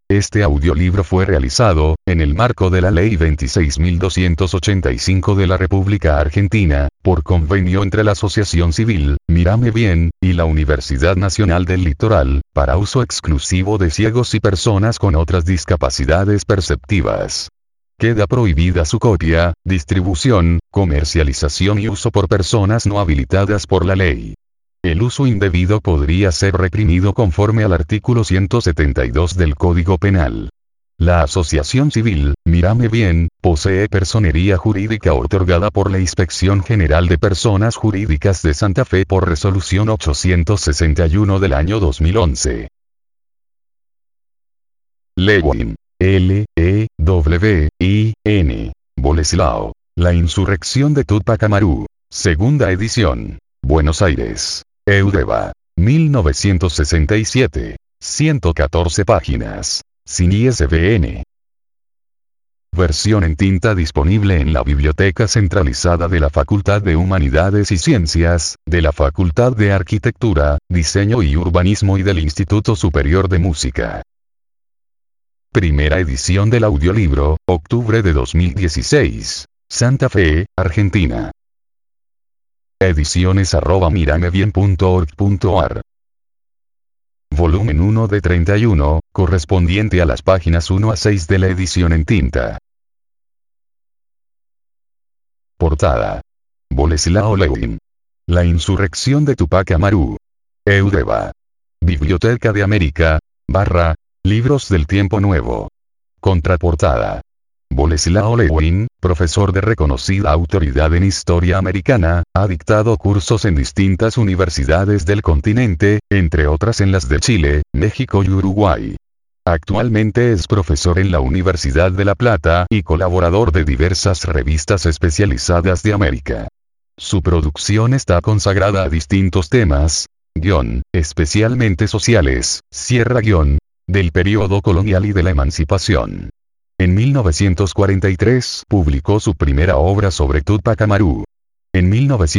Este audiolibro fue realizado, en el marco de la Ley 26.285 de la República Argentina, por convenio entre la Asociación Civil, Mírame Bien, y la Universidad Nacional del Litoral, para uso exclusivo de ciegos y personas con otras discapacidades perceptivas. Queda prohibida su copia, distribución, comercialización y uso por personas no habilitadas por la ley. El uso indebido podría ser reprimido conforme al artículo 172 del Código Penal. La Asociación Civil, Mírame Bien, posee personería jurídica otorgada por la Inspección General de Personas Jurídicas de Santa Fe por Resolución 861 del año 2011. Lewin. L-E-W-I-N. Boleslao. La insurrección de Túpac Amaru. Segunda edición. Buenos Aires. Eudeva. 1967. 114 páginas. Sin ISBN. Versión en tinta disponible en la Biblioteca Centralizada de la Facultad de Humanidades y Ciencias, de la Facultad de Arquitectura, Diseño y Urbanismo y del Instituto Superior de Música. Primera edición del audiolibro, octubre de 2016. Santa Fe, Argentina. Ediciones@miramebien.org.ar. Volumen 1 de 31, correspondiente a las páginas 1 a 6 de la edición en tinta. Portada. Boleslao Lewin. La insurrección de Túpac Amaru. Eudeva. Biblioteca de América, Libros del Tiempo Nuevo. Contraportada. Boleslao Lewin, profesor de reconocida autoridad en historia americana, ha dictado cursos en distintas universidades del continente, entre otras en las de Chile, México y Uruguay. Actualmente es profesor en la Universidad de La Plata y colaborador de diversas revistas especializadas de América. Su producción está consagrada a distintos temas, especialmente sociales, del periodo colonial y de la emancipación. En 1943 publicó su primera obra sobre Túpac Amaru. En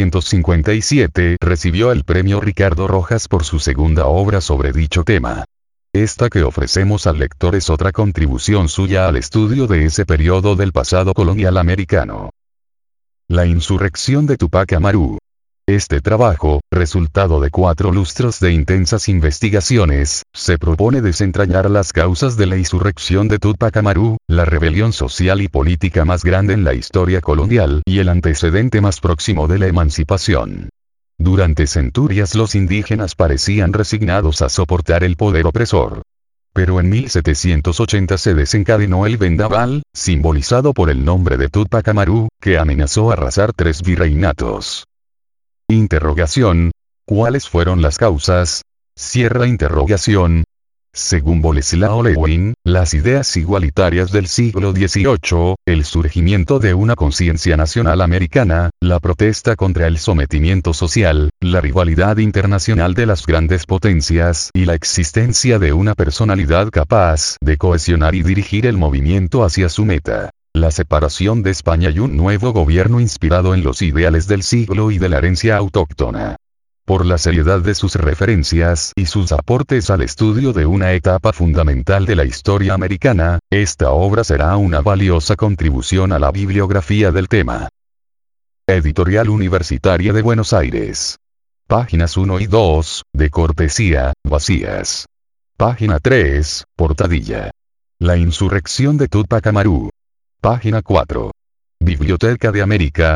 1957 recibió el premio Ricardo Rojas por su segunda obra sobre dicho tema. Esta que ofrecemos al lector es otra contribución suya al estudio de ese periodo del pasado colonial americano. La insurrección de Túpac Amaru. Este trabajo, resultado de 4 lustros de intensas investigaciones, se propone desentrañar las causas de la insurrección de Túpac Amaru, la rebelión social y política más grande en la historia colonial y el antecedente más próximo de la emancipación. Durante centurias los indígenas parecían resignados a soportar el poder opresor. Pero en 1780 se desencadenó el vendaval, simbolizado por el nombre de Túpac Amaru, que amenazó arrasar 3 virreinatos. Interrogación. ¿Cuáles fueron las causas? Interrogación. Según Boleslao Lewin, las ideas igualitarias del siglo XVIII, el surgimiento de una conciencia nacional americana, la protesta contra el sometimiento social, la rivalidad internacional de las grandes potencias y la existencia de una personalidad capaz de cohesionar y dirigir el movimiento hacia su meta. La separación de España y un nuevo gobierno inspirado en los ideales del siglo y de la herencia autóctona. Por la seriedad de sus referencias y sus aportes al estudio de una etapa fundamental de la historia americana, esta obra será una valiosa contribución a la bibliografía del tema. Editorial Universitaria de Buenos Aires. Páginas 1 y 2, de cortesía, vacías. Página 3, portadilla. La insurrección de Túpac Amaru. Página 4. Biblioteca de América,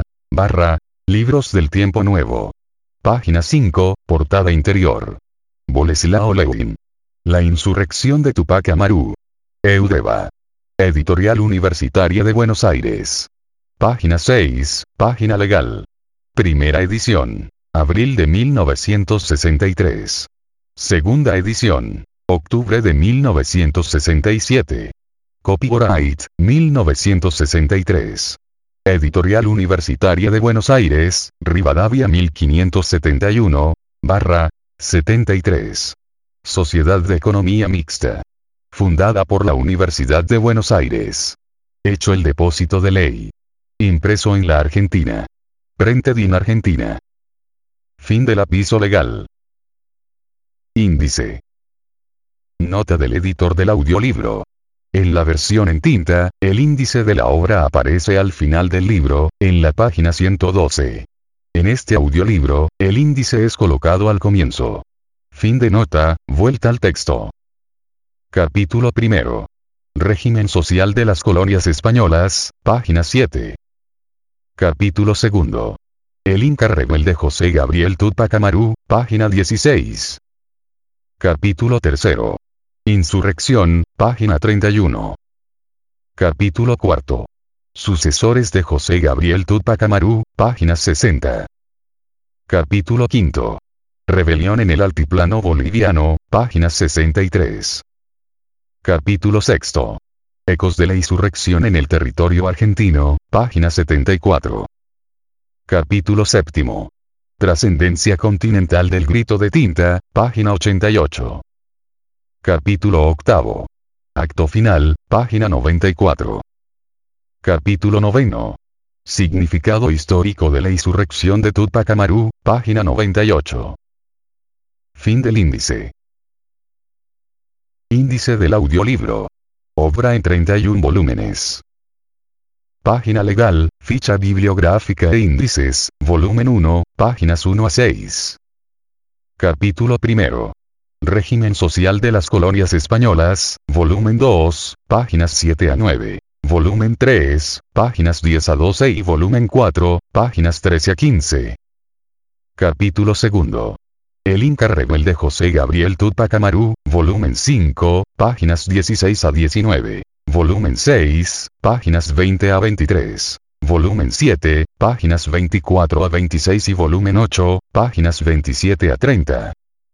Libros del Tiempo Nuevo. Página 5, portada interior. Boleslao Lewin. La insurrección de Túpac Amaru. Eudeva. Editorial Universitaria de Buenos Aires. Página 6, página legal. Primera edición. Abril de 1963. Segunda edición. Octubre de 1967. Copyright, 1963. Editorial Universitaria de Buenos Aires, Rivadavia 1571, 73. Sociedad de Economía Mixta. Fundada por la Universidad de Buenos Aires. Hecho el depósito de ley. Impreso en la Argentina. Printed in Argentina. Fin del aviso legal. Índice. Nota del editor del audiolibro. En la versión en tinta, el índice de la obra aparece al final del libro, en la página 112. En este audiolibro, el índice es colocado al comienzo. Fin de nota, vuelta al texto. Capítulo primero. Régimen social de las colonias españolas, página 7. Capítulo segundo. El Inca rebelde José Gabriel Túpac Amaru, página 16. Capítulo tercero. Insurrección, página 31. Capítulo cuarto. Sucesores de José Gabriel Túpac Amaru, página 60. Capítulo quinto. Rebelión en el altiplano boliviano, página 63. Capítulo sexto. Ecos de la insurrección en el territorio argentino, página 74. Capítulo séptimo. Trascendencia continental del grito de tinta, página 88. Capítulo octavo. Acto final, página 94. Capítulo noveno. Significado histórico de la insurrección de Túpac Amaru, página 98. Fin del índice. Índice del audiolibro. Obra en 31 volúmenes. Página legal, ficha bibliográfica e índices, volumen 1, páginas 1 a 6. Capítulo primero. Régimen social de las colonias españolas, volumen 2, páginas 7 a 9. Volumen 3, páginas 10 a 12 y volumen 4, páginas 13 a 15. Capítulo segundo. El Inca rebelde José Gabriel Túpac Amaru, volumen 5, páginas 16 a 19. Volumen 6, páginas 20 a 23. Volumen 7, páginas 24 a 26 y volumen 8, páginas 27 a 30.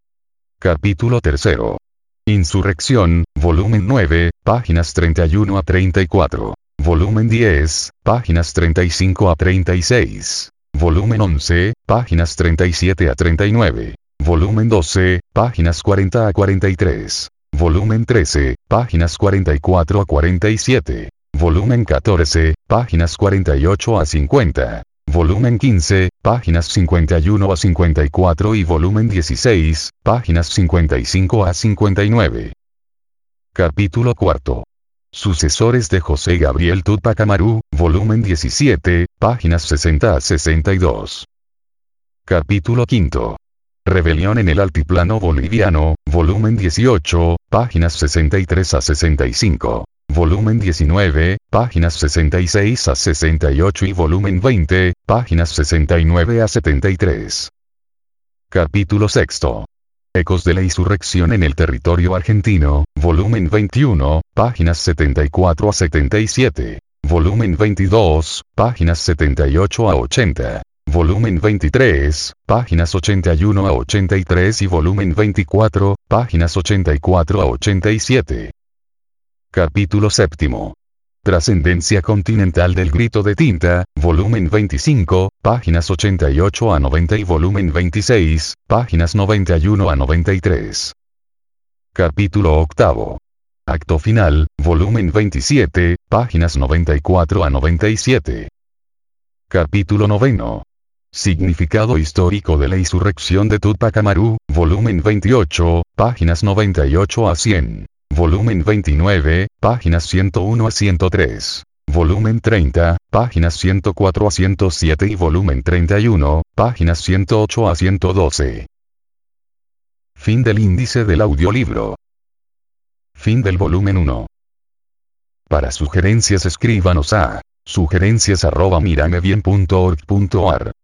Capítulo tercero. Insurrección, volumen 9, páginas 31 a 34. Volumen 10, páginas 35 a 36. Volumen 11, páginas 37 a 39. Volumen 12, páginas 40 a 43. Volumen 13, páginas 44 a 47. Volumen 14, páginas 48 a 50. Volumen 15, páginas 51 a 54 y volumen 16, páginas 55 a 59. Capítulo cuarto. Sucesores de José Gabriel Túpac Amaru, volumen 17, páginas 60 a 62. Capítulo quinto. Rebelión en el altiplano boliviano, volumen 18, páginas 63 a 65. Volumen 19, páginas 66 a 68 y volumen 20, páginas 69 a 73. Capítulo sexto. Ecos de la insurrección en el territorio argentino, volumen 21, páginas 74 a 77. Volumen 22, páginas 78 a 80. Volumen 23, páginas 81 a 83 y volumen 24, páginas 84 a 87. Capítulo séptimo. Trascendencia continental del grito de tinta, volumen 25, páginas 88 a 90 y volumen 26, páginas 91 a 93. Capítulo octavo. Acto final, volumen 27, páginas 94 a 97. Capítulo noveno. Significado histórico de la insurrección de Túpac Amaru, volumen 28, páginas 98 a 100. Volumen 29, páginas 101 a 103. Volumen 30, páginas 104 a 107 y volumen 31, páginas 108 a 112. Fin del índice del audiolibro. Fin del volumen 1. Para sugerencias escríbanos a sugerencias@miramebien.org.ar